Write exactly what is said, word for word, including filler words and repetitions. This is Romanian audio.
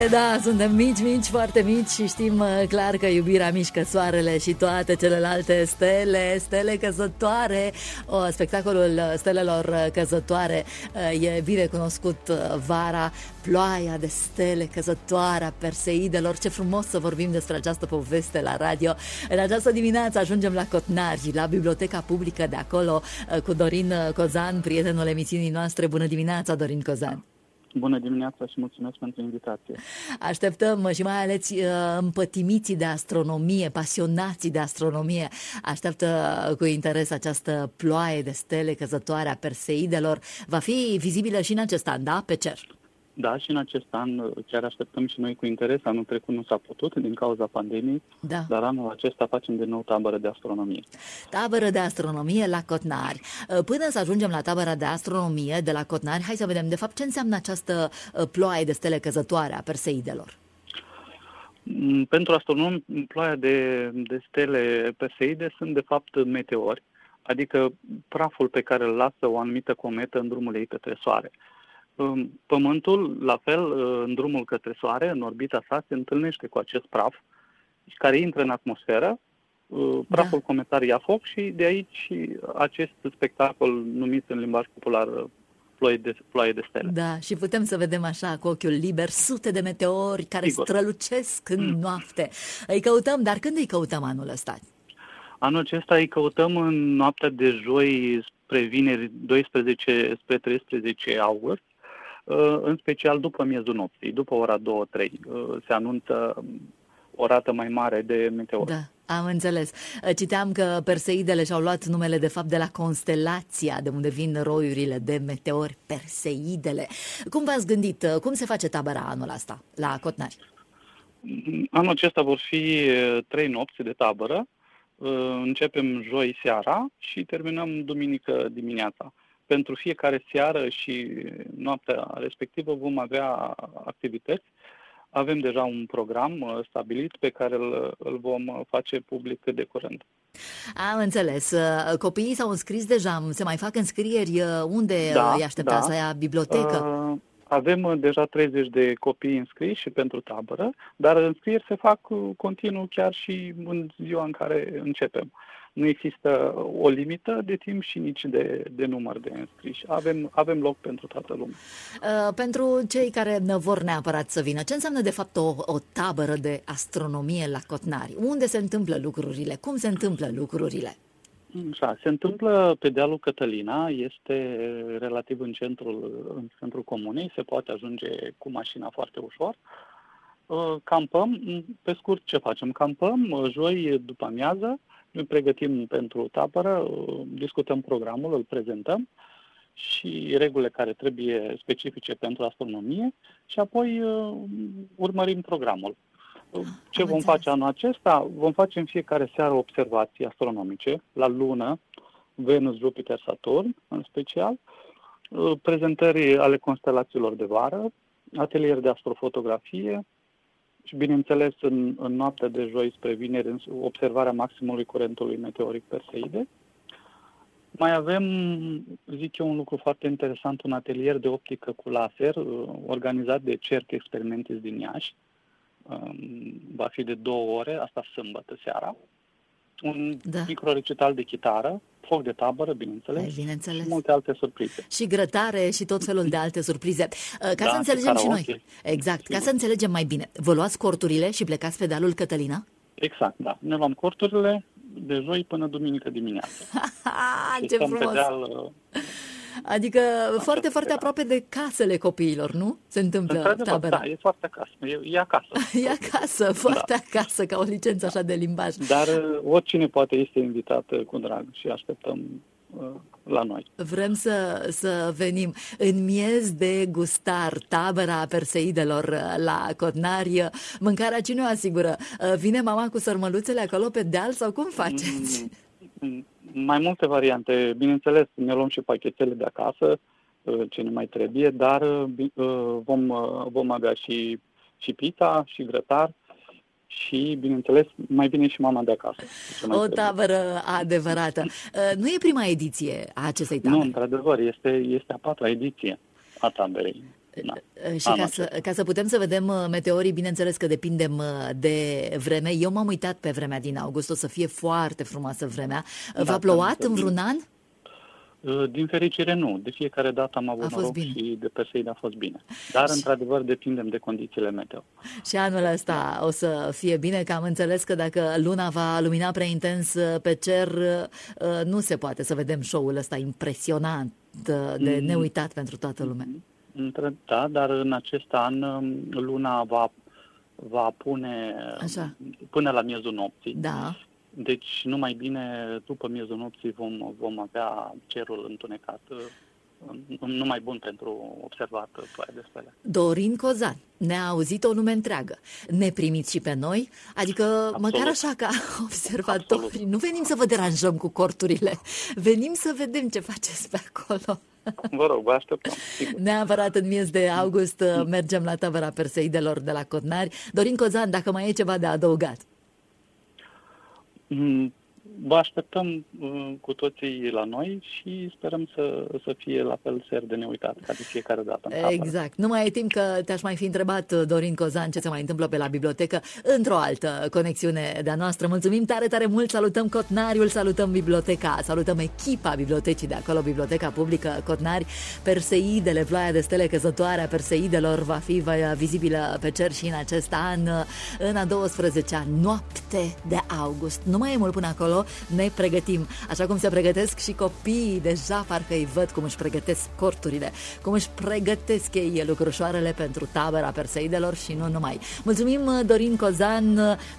Da, suntem mici, mici, foarte mici și știm clar că iubirea mișcă soarele și toate celelalte stele, stele căzătoare. O, spectacolul stelelor căzătoare e bine cunoscut vara, ploaia de stele căzătoare a Perseidelor. Ce frumos să vorbim despre această poveste la radio. În această dimineață ajungem la Cotnari, la Biblioteca Publică de acolo, cu Dorin Cozan, prietenul emisiunii noastre. Bună dimineața, Dorin Cozan! Bună dimineața și mulțumesc pentru invitație. Așteptăm și mai ales împătimiții de astronomie, pasionații de astronomie, așteaptă cu interes această ploaie de stele căzătoare a Perseidelor. Va fi vizibilă și în acest an, da? Pe cer. Da, și în acest an chiar așteptăm și noi cu interes. Anul trecut nu s-a putut din cauza pandemiei, da. Dar anul acesta facem de nou tabără de astronomie. Tabără de astronomie la Cotnari. Până să ajungem la tabăra de astronomie de la Cotnari, hai să vedem de fapt ce înseamnă această ploaie de stele căzătoare a Perseidelor. Pentru astronomi, ploaia de, de stele Perseide sunt de fapt meteori, adică praful pe care îl lasă o anumită cometă în drumul ei către Soare. Pământul, la fel, în drumul către Soare, în orbita sa, se întâlnește cu acest praf care intră în atmosferă, praful da. cometar ia foc și de aici acest spectacol numit în limbaj popular ploaie de, ploaie de stele. Da, și putem să vedem așa cu ochiul liber sute de meteori care Sigur. strălucesc în mm. noapte. Îi căutăm, dar când îi căutăm anul ăsta? Anul acesta îi căutăm în noaptea de joi spre vineri, doisprezece spre treisprezece august, în special după miezul nopții, după ora două trei, se anunță o rată mai mare de meteori. Da, am înțeles. Citeam că Perseidele și-au luat numele de fapt de la constelația de unde vin roiurile de meteori, Perseidele. Cum v-ați gândit? Cum se face tabăra anul ăsta la Cotnari? Anul acesta vor fi trei nopți de tabără. Începem joi seara și terminăm duminică dimineața. Pentru fiecare seară și noaptea respectivă vom avea activități. Avem deja un program stabilit pe care îl, îl vom face public de curând. Am înțeles. Copiii s-au înscris deja, se mai fac înscrieri. Unde da, îi așteptați? Da. La bibliotecă? Uh, avem deja treizeci de copii înscriși pentru tabără, dar înscrieri se fac continuu chiar și în ziua în care începem. Nu există o limită de timp și nici de, de număr de înscriși. Avem, avem loc pentru toată lumea. Uh, pentru cei care vor neapărat să vină, ce înseamnă de fapt o, o tabără de astronomie la Cotnari? Unde se întâmplă lucrurile? Cum se întâmplă lucrurile? Așa, se întâmplă pe dealul Cătălina, este relativ în centrul, în centrul comunei, se poate ajunge cu mașina foarte ușor. Uh, campăm, pe scurt ce facem? Campăm joi după amiază, ne pregătim pentru tabără, discutăm programul, îl prezentăm și regulile care trebuie specifice pentru astronomie și apoi uh, urmărim programul. Ce Am vom înțeles. face anul acesta? Vom face în fiecare seară observații astronomice la Lună, Venus, Jupiter, Saturn în special, uh, prezentări ale constelațiilor de vară, atelier de astrofotografie, și, bineînțeles, în, în noaptea de joi spre vineri, observarea maximului curentului meteoric Perseide. Mai avem, zic eu, un lucru foarte interesant, un atelier de optică cu laser, organizat de Cerc Experimentis din Iași. Va fi de două ore, asta sâmbătă seara. Un da. microrecital de chitară, foc de tabără, bineînțeles, Ai, bineînțeles, și multe alte surprize. Și grătare și tot felul de alte surprize. Ca da, să înțelegem și noi. Exact, Sigur. Ca să înțelegem mai bine. Vă luați corturile și plecați pe dealul Cătălina? Exact, da. Ne luăm corturile de joi până duminică dimineață. Ce frumos! Deal, adică foarte, foarte aproape de casele copiilor, nu? Se întâmplă tabăra. Da, e foarte acasă. E, e acasă. E acasă, foarte da. acasă, ca o licență așa de limbaj. Dar oricine poate este invitat cu drag și așteptăm uh, la noi. Vrem să, să venim. În miez de gustar, tabăra Perseidelor la Cotnari, mâncarea cine o asigură? Vine mama cu sărmăluțele acolo pe deal sau cum faceți? Mm-hmm. Mai multe variante. Bineînțeles, ne luăm și pachetele de acasă, ce ne mai trebuie, dar vom, vom avea și, și pita, și grătar și, bineînțeles, mai vine și mama de acasă. O tabără adevărată. Nu e prima ediție a acestei tabere? Nu, într-adevăr, este, este a patra ediție a taberei. Da. Și ca să, ca să putem să vedem meteorii, bineînțeles că depindem de vreme. Eu m-am uitat pe vremea din august, o să fie foarte frumoasă vremea. Da, V-a plouat în vreun an? Din fericire nu. De fiecare dată am avut noroc și de Perseide a fost bine. Dar, și... într-adevăr, depindem de condițiile meteo. Și anul ăsta o să fie bine, că am înțeles că dacă luna va lumina prea intens pe cer, nu se poate să vedem show-ul ăsta impresionant de neuitat pentru toată lumea. Da, dar în acest an luna va, va pune Așa. până la miezul nopții. Da. Deci numai bine după miezul nopții vom, vom avea cerul întunecat, numai bun pentru observat ploaia de stele. Dorin Cozan, ne-a auzit o lume întreagă. Ne primiți și pe noi? Adică Absolut. Măcar așa ca observatori. Absolut. Nu venim să vă deranjăm cu corturile, venim să vedem ce faceți pe acolo. Vă rog, vă așteptăm. Neapărat în miez de august mergem la tabăra Perseidelor de la Cotnari. Dorin Cozan, dacă mai e ceva de adăugat. Vă așteptăm uh, cu toții la noi și sperăm să, să fie la fel ser de neuitat ca de fiecare dată. Exact. Nu mai e timp că te-aș mai fi întrebat, Dorin Cozan, ce se mai întâmplă pe la bibliotecă într-o altă conexiune de-a noastră. Mulțumim tare, tare mult, salutăm Cotnariul, salutăm biblioteca, salutăm echipa bibliotecii de acolo, Biblioteca Publică Cotnari. Perseidele, ploaia de stele căzătoare a Perseidelor va fi vizibilă pe cer și în acest an, în a douăsprezecea noapte de august. Nu mai e mult până acolo, ne pregătim, așa cum se pregătesc și copiii, deja parcă îi văd cum își pregătesc corturile, cum își pregătesc ei lucrușoarele pentru tabăra Perseidelor și nu numai. Mulțumim, Dorin Cozan,